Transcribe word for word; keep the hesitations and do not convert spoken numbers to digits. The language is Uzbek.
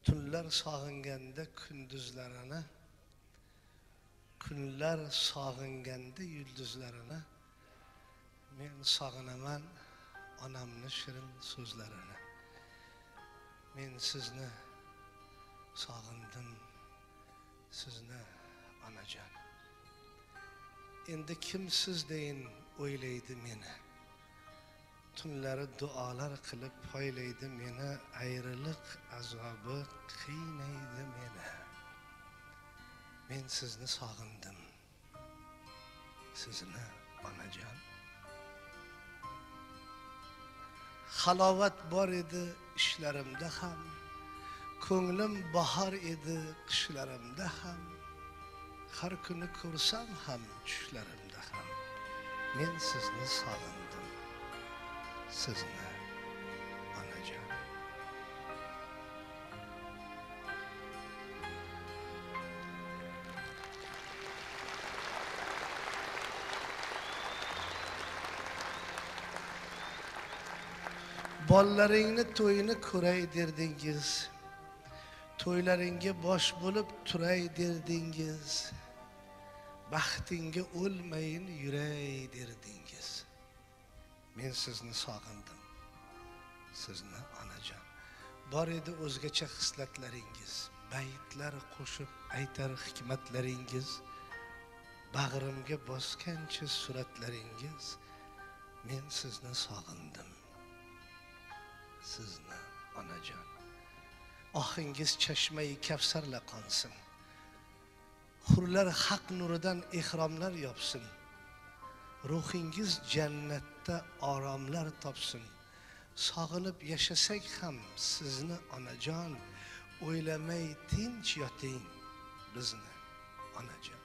Tunlar sog'inganda kunduzlarini, kunlar sog'inganda yulduzlarini, men sog'inaman onamni shirin so'zlarini. Men sizni sog'indim, sizni onajon. Endi kim siz deyin o'ylaydi meni. Tunlari duolar qilib poylaydi meni, ayriliq azobi qiynaydi meni. Men sizni sog'indim, sizni onajon. Halovat bor edi ishlarimda ham, ko'nglim bahor edi qishlarimda ham, har kuni ko'rsam ham tushlarimda ham, men sizni sog'indim, sizni onajon. Bollaringni to'yini ko'ray derdingiz, to'ylaringga bosh bo'lib turay derdingiz, baxtingga o'lmayin yuray derdingiz. Men sizni sog'indim, sizni onajon. Bor edi o'zgacha xislatlaringiz, baytlar qo'shib aytar hikmatlaringiz, bag'rimga bosgancha suratlaringiz. Men sizni sog'indim, sizni onajon. Ohingiz chashmai kavsarla qonsin, hurlar haq nuridan ehromlar yopsin, ruhingiz jannatda oromlar topsin. Sog'inib yashasak ham sizni onajon, o'ylamay tinch yoting bizni onajon.